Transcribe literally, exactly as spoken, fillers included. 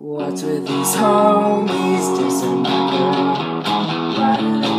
What's with these homies dissing my girl? Why do they